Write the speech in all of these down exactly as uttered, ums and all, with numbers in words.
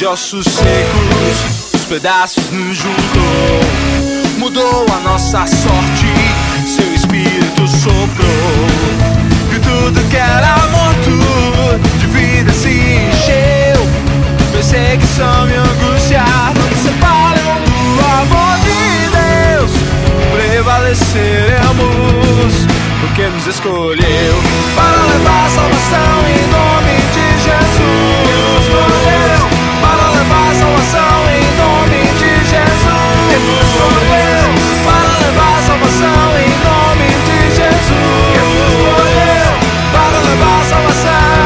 de ossos secos, os pedaços nos juntou. Mudou a nossa sorte, seu espírito soprou. E tudo que era morto de vida se encheu. Perseguição e angústia não nos separam do amor de Deus. Prevaleceremos porque nos escolheu para levar salvação em nome de Jesus. Nos escolheu para levar salvação em nome de Jesus. Nos escolheu para levar salvação em nome de Jesus. Nos escolheu para levar salvação.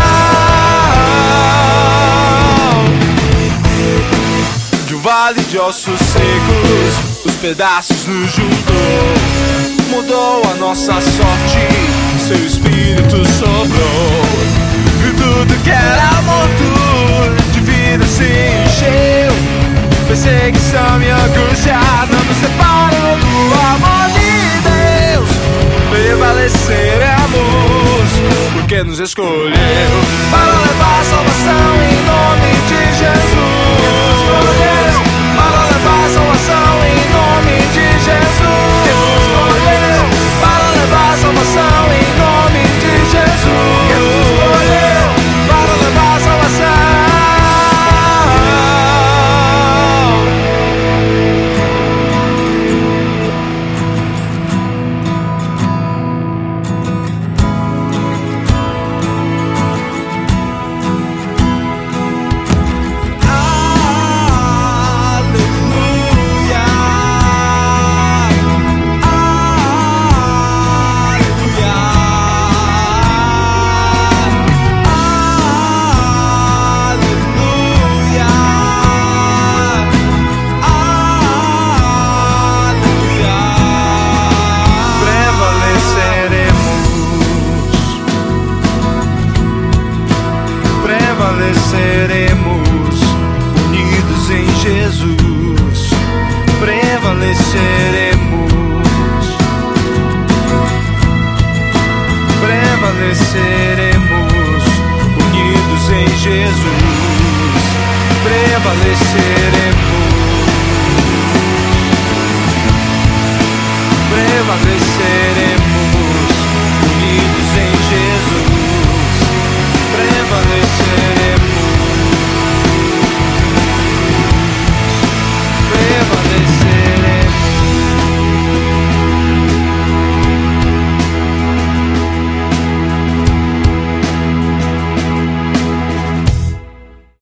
De um vale de ossos secos, os pedaços nos juntou. Mudou a nossa sorte, seu espírito sobrou. E tudo que era morto de vida se encheu. Perseguição e angústia não nos separam do amor de Deus. Prevaleceremos porque nos escolheu para levar salvação em nome de Jesus. Nos escolheu para levar salvação em nome de Jesus. Nos escolheu para levar salvação em nome de Jesus. Nos escolheu para levar salvação. Prevaleceremos unidos em Jesus. Prevaleceremos